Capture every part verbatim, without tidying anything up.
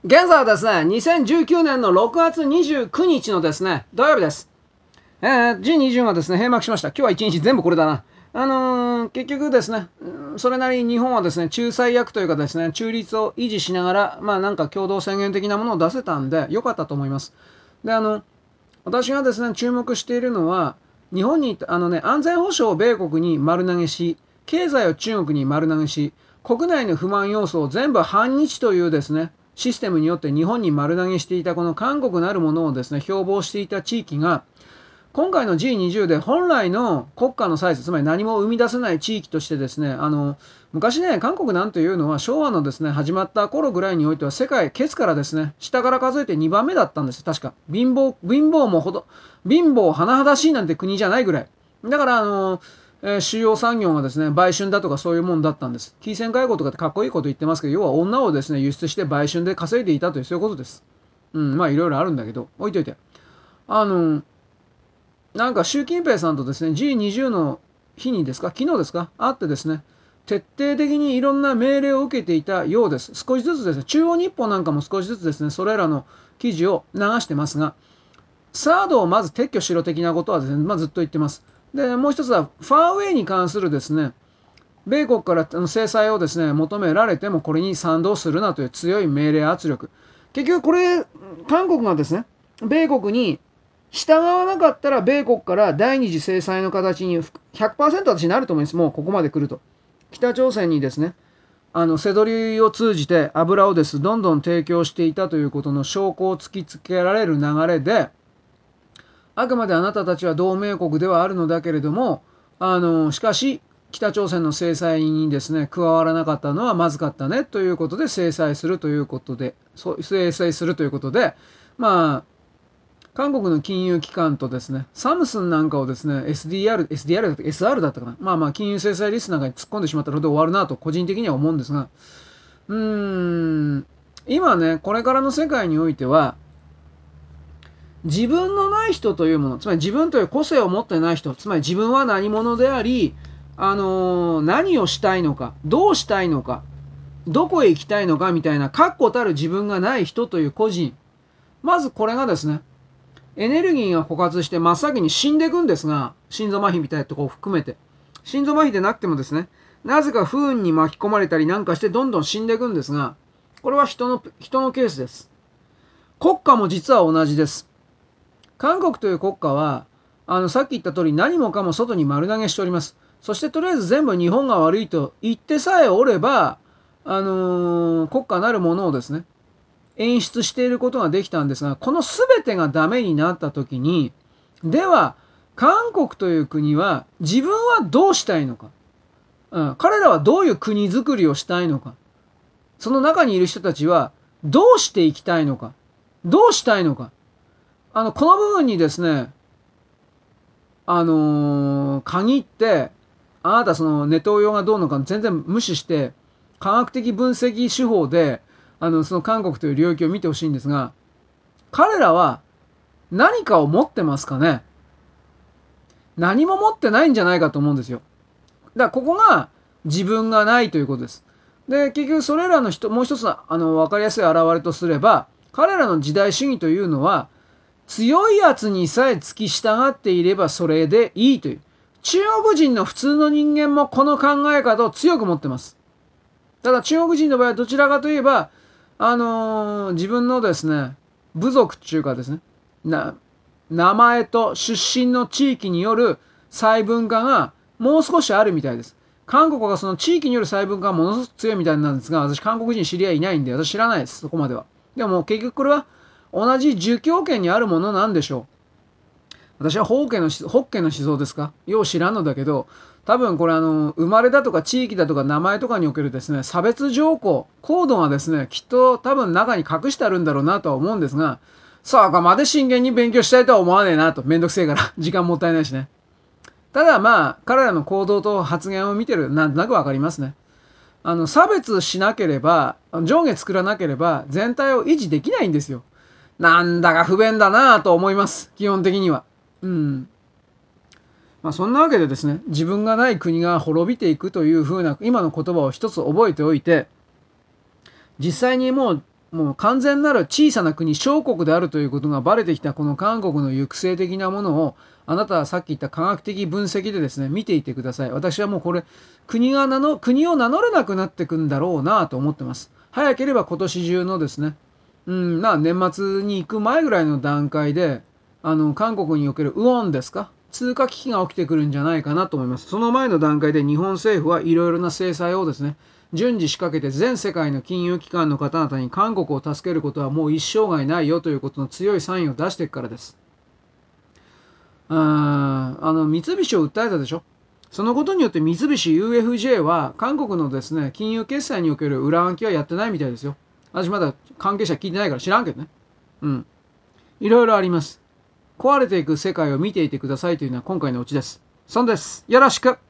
現在はですね、にせんじゅうきゅうねんのろくがつにじゅうくにちのですね、土曜日です。えー、ジーにじゅう がですね、閉幕しました。今日は一日全部これだな。あのー、結局ですね、それなりに日本はですね、仲裁役というかですね、中立を維持しながら、まあなんか共同宣言的なものを出せたんで、良かったと思います。で、あの、私がですね、注目しているのは、日本に、あのね、安全保障を米国に丸投げし、経済を中国に丸投げし、国内の不満要素を全部反日というですね、システムによって日本に丸投げしていたこの韓国なるものをですね、標榜していた地域が、今回の ジーにじゅう で本来の国家のサイズ、つまり何も生み出せない地域としてですね、あの、昔ね、韓国なんていうのは昭和のですね、始まった頃ぐらいにおいては世界、ケツからですね、下から数えてにばんめだったんです。確か。貧乏、貧乏もほど、貧乏甚だしいなんて国じゃないぐらい。だから、あの、えー主要産業がですね、売春だとかそういうもんだったんです。金銭解雇とかってかっこいいこと言ってますけど、要は女をですね、輸出して売春で稼いでいたという、そういうことです。うん、まあいろいろあるんだけど、置いといて。あの、なんか習近平さんとですね、ジーにじゅう の日にですか、昨日ですか、会ってですね、徹底的にいろんな命令を受けていたようです。少しずつですね、中央日報なんかも少しずつですね、それらの記事を流してますが、サードをまず撤去しろ的なことはですね、まあ、ずっと言ってます。で、もう一つは、ファーウェイに関するですね、米国から制裁をですね、求められてもこれに賛同するなという強い命令圧力。結局これ、韓国がですね、米国に従わなかったら米国から第二次制裁の形にひゃくパーセント私なると思います。もうここまで来ると。北朝鮮にですね、あの、瀬取りを通じて油をです、どんどん提供していたということの証拠を突きつけられる流れで、あくまであなたたちは同盟国ではあるのだけれども、あの、しかし、北朝鮮の制裁にですね、加わらなかったのはまずかったねということで制裁するということで、制裁するということで、まあ、韓国の金融機関とですね、サムスンなんかをですね、エスディーアール、エスディーアール だったか エスアール だったかな。まあまあ、金融制裁リストなんかに突っ込んでしまったらで終わるなと個人的には思うんですが、うーん、今ね、これからの世界においては、自分のない人というもの、つまり自分という個性を持ってない人、つまり自分は何者であり、あのー何をしたいのか、どうしたいのか、どこへ行きたいのかみたいな確固たる自分がない人という個人。まずこれがですね、エネルギーが枯渇して真っ先に死んでいくんですが、心臓麻痺みたいなところを含めて。心臓麻痺でなくてもですね、なぜか不運に巻き込まれたりなんかしてどんどん死んでいくんですが、これは人の、人のケースです。国家も実は同じです。韓国という国家は、あの、さっき言った通り何もかも外に丸投げしております。そしてとりあえず全部日本が悪いと言ってさえおれば、あのー国家なるものをですね、演出していることができたんですが、この全てがダメになった時に、では、韓国という国は自分はどうしたいのか、うん、彼らはどういう国づくりをしたいのか、その中にいる人たちはどうしていきたいのか、どうしたいのか、あの、この部分にですね、あのー限って、あなたそのネトウヨがどうのか全然無視して、科学的分析手法で、あの、その韓国という領域を見てほしいんですが、彼らは何かを持ってますかね。何も持ってないんじゃないかと思うんですよ。だからここが自分がないということです。で、結局それらの人、もう一つの、あの、わかりやすい表れとすれば、彼らの時代主義というのは、強いやつにさえ付き従っていればそれでいいという。中国人の普通の人間もこの考え方を強く持ってます。ただ中国人の場合はどちらかといえば、あのー自分のですね、部族っていうかですね、な、名前と出身の地域による細分化がもう少しあるみたいです。韓国がその地域による細分化がものすごく強いみたいなんですが、私韓国人知り合いいないんで、私知らないです、そこまでは。でも結局これは同じ儒教圏にあるものなんでしょう。私はホッケの、ホッケの思想ですかよう知らんのだけど、多分これあの、生まれだとか地域だとか名前とかにおけるですね、差別条項、コードがですね、きっと多分中に隠してあるんだろうなとは思うんですが、さあかまで真剣に勉強したいとは思わねえなと。めんどくせえから。時間もったいないしね。ただまあ、彼らの行動と発言を見てる、なんとなくわかりますね。あの、差別しなければ、上下作らなければ、全体を維持できないんですよ。なんだか不便だなぁと思います。基本的には。うん。まあそんなわけでですね、自分がない国が滅びていくというふうな今の言葉を一つ覚えておいて、実際にもうもう完全なる小さな国、小国であるということがバレてきたこの韓国の行く末的なものを、あなたはさっき言った科学的分析でですね、見ていてください。私はもうこれ、国が名の、国を名乗れなくなっていくんだろうなと思ってます。早ければ今年中のですね、うん、まあ年末に行く前ぐらいの段階で、あの、韓国におけるウォンですか、通貨危機が起きてくるんじゃないかなと思います。その前の段階で日本政府はいろいろな制裁をですね、順次仕掛けて全世界の金融機関の方々に韓国を助けることはもう一生涯ないよということの強いサインを出していくからです。ああの三菱を訴えたでしょ。そのことによって三菱 ユーエフジェー は韓国のですね、金融決済における裏暗記はやってないみたいですよ。私まだ関係者聞いてないから知らんけどね。うん。いろいろあります。壊れていく世界を見ていてくださいというのは今回のオチです。そんです。よろしく。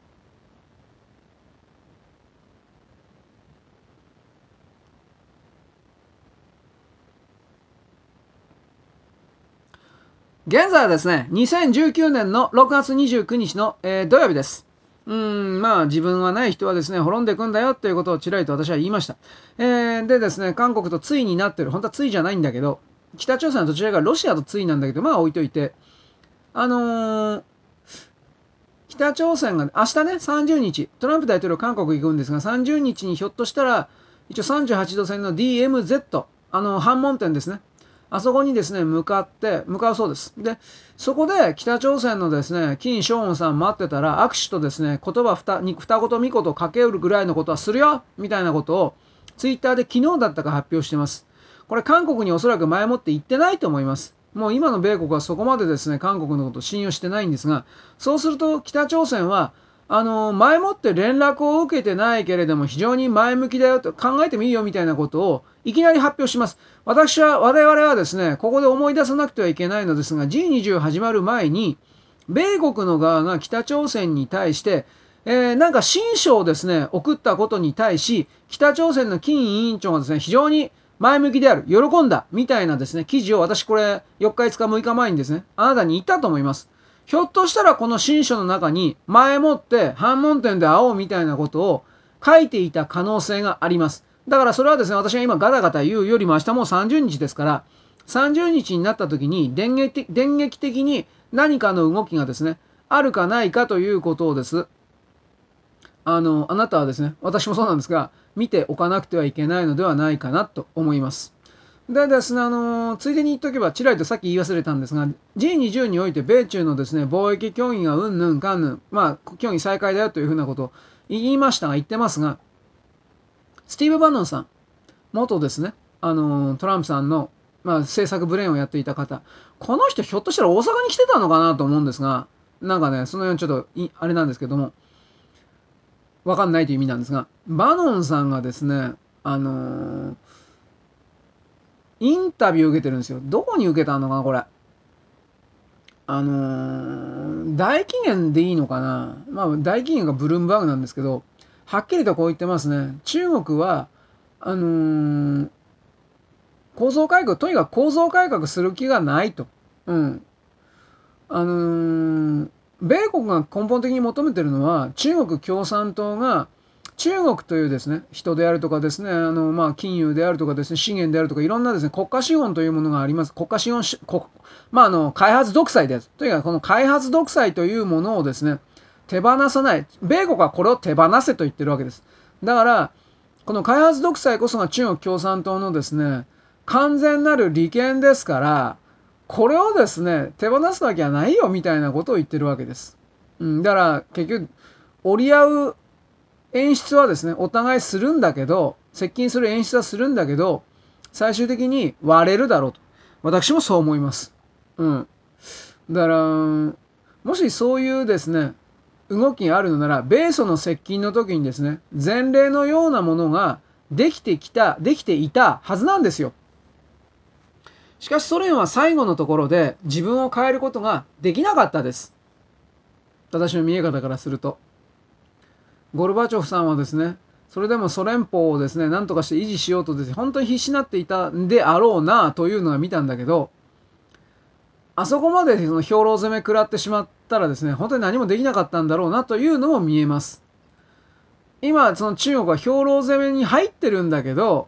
現在はですね、にせんじゅうきゅうねんのろくがつにじゅうくにちの、えー土曜日です。うーん、まあ自分はない人はですね、滅んでいくんだよっていうことをちらりと私は言いました。えー、でですね、韓国と対になってる、本当は対じゃないんだけど、北朝鮮はどちらかロシアと対なんだけど、まあ置いといて、あのー、北朝鮮が、明日ね、さんじゅうにち、トランプ大統領韓国行くんですが、さんじゅうにちにひょっとしたら、一応さんじゅうはちど線の ディーエムゼット、あの、反問店ですね。あそこにですね、向かって、向かうそうです。で、そこで北朝鮮のですね、金正恩さん待ってたら、握手とですね、言葉二二言三言をかけるぐらいのことはするよみたいなことを、ツイッターで昨日だったか発表してます。これ韓国におそらく前もって言ってないと思います。もう今の米国はそこまでですね、韓国のことを信用してないんですが、そうすると北朝鮮は、あの、前もって連絡を受けてないけれども非常に前向きだよと考えてもいいよみたいなことをいきなり発表します。私は、我々はですね、ここで思い出さなくてはいけないのですが、ジーにじゅう 始まる前に、米国の側が北朝鮮に対して、えー、なんか親書をですね、送ったことに対し、北朝鮮の金委員長がですね、非常に前向きである、喜んだ、みたいなですね、記事を私これよっかいつかむいかまえにですね、あなたに言ったと思います。ひょっとしたらこの新書の中に前もって反問店で会おうみたいなことを書いていた可能性があります。だからそれはですね、私が今ガタガタ言うよりも明日もうさんじゅうにちですから、さんじゅうにちになった時に電撃電撃的に何かの動きがですね、あるかないかということをです。あの、あなたはですね、私もそうなんですが、見ておかなくてはいけないのではないかなと思います。でですね、あのーついでに言っとけば、ちらりとさっき言い忘れたんですが、ジーにじゅう において米中のですね、貿易協議がうんぬんかんぬん、まあ、協議再開だよというふうなことを言いましたが、言ってますが、スティーブ・バノンさん、元ですね、あのートランプさんの、まあ、政策ブレーンをやっていた方、この人ひょっとしたら大阪に来てたのかなと思うんですが、なんかね、そのようにちょっとい、あれなんですけども、わかんないという意味なんですが、バノンさんがですね、あのーインタビューを受けてるんですよ。どこに受けたのかな、これ。あのー大紀元でいいのかな。まあ、大紀元がブルームバーグなんですけど、はっきりとこう言ってますね。中国は、あのー構造改革、とにかく構造改革する気がないと。うん。あのー米国が根本的に求めてるのは、中国共産党が、中国というですね、人であるとかですね、あの、まあ、金融であるとかですね、資源であるとか、いろんなですね、国家資本というものがあります。国家資本し、国まあ、あの、開発独裁です。とにかくこの開発独裁というものをですね、手放さない。米国はこれを手放せと言ってるわけです。だから、この開発独裁こそが中国共産党のですね、完全なる利権ですから、これをですね、手放すわけはないよみたいなことを言ってるわけです。うん、だから結局、折り合う演出はですね、お互いするんだけど、接近する演出はするんだけど、最終的に割れるだろうと。私もそう思います。うん。だから、もしそういうですね、動きがあるのなら、米ソの接近の時にですね、前例のようなものができてきた、できていたはずなんですよ。しかしソ連は最後のところで自分を変えることができなかったです。私の見え方からすると。ゴルバチョフさんはですね、それでもソ連邦をですね、何とかして維持しようとですね、本当に必死になっていたんであろうなというのは見たんだけど、あそこまでその兵糧攻め食らってしまったらですね、本当に何もできなかったんだろうなというのも見えます。今、その中国は兵糧攻めに入ってるんだけど、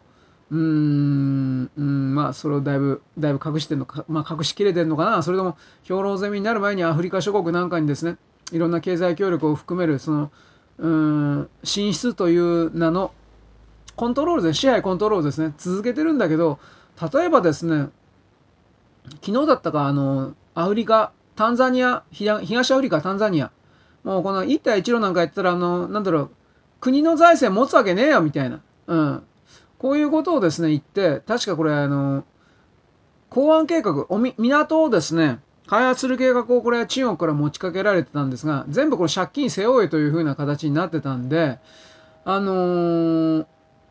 うーん、うん、まあ、それをだいぶ、だいぶ隠してんのか、まあ、隠しきれてんのかな。それとも、兵糧攻めになる前にアフリカ諸国なんかにですね、いろんな経済協力を含める、その、うーん、進出という名の、コントロールで、支配コントロールですね、続けてるんだけど、例えばですね、昨日だったか、あの、アフリカ、タンザニア、東アフリカ、タンザニア、もうこの一帯一路なんかやったら、あの、なんだろう、国の財政持つわけねえよ、みたいな。うん。こういうことをですね、言って、確かこれ、あの、港湾計画、おみ、港をですね、開発する計画をこれは中国から持ちかけられてたんですが、全部これ借金背負えというふうな形になってたんで、あのー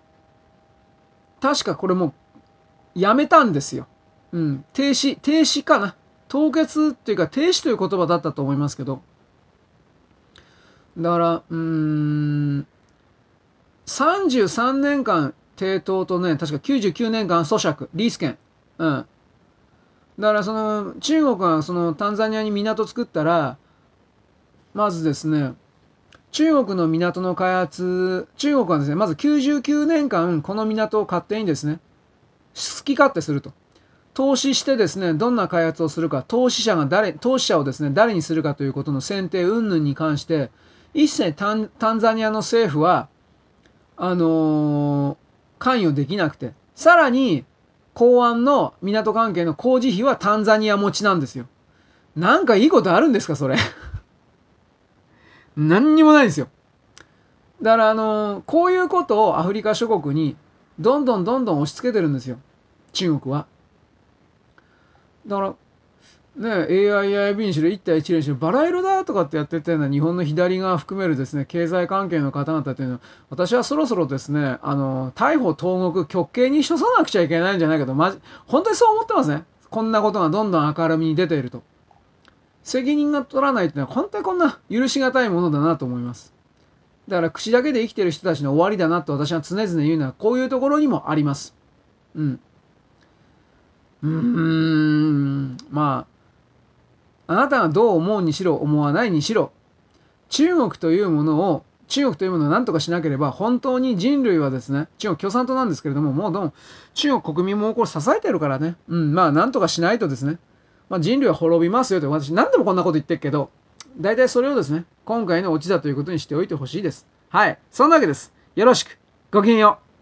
確かこれもうやめたんですよ。うん。停止、停止かな。凍結っていうか停止という言葉だったと思いますけど。だから、うーん、さんじゅうさんねんかん抵当とね、確かきゅうじゅうきゅうねんかん租借、リース権。うん。だからその、中国がそのタンザニアに港作ったら、まずですね、中国の港の開発、中国はですね、まずきゅうじゅうきゅうねんかんこの港を勝手にですね、好き勝手すると。投資してですね、どんな開発をするか、投資者が誰、投資者をですね、誰にするかということの選定云々に関して、一切タンタンザニアの政府は、あのー関与できなくて、さらに、港湾の港関係の工事費はタンザニア持ちなんですよ。なんかいいことあるんですか、それ。何にもないんですよ。だから、あのーこういうことをアフリカ諸国に、どんどんどんどん押し付けてるんですよ。中国は。だから、ね、エーアイアイビー にしろ一帯一路にしろバラ色だとかってやってたような日本の左側含めるですね経済関係の方々というのは私はそろそろですねあの逮捕投獄極刑に処さなくちゃいけないんじゃないかとまじ本当にそう思ってますね。こんなことがどんどん明るみに出ていると責任が取らないってのは本当にこんな許し難いものだなと思います。だから口だけで生きてる人たちの終わりだなと私は常々言うのはこういうところにもあります。うんうーんまああなたがどう思うにしろ思わないにしろ中国というものを中国というものを何とかしなければ本当に人類はですね中国共産党なんですけれどももうどうも中国国民もこれ支えてるからねうんまあ何とかしないとですね、まあ、人類は滅びますよと私何でもこんなこと言ってるけど大体それをですね今回のオチだということにしておいてほしいです。はいそんなわけです。よろしくごきげんよう。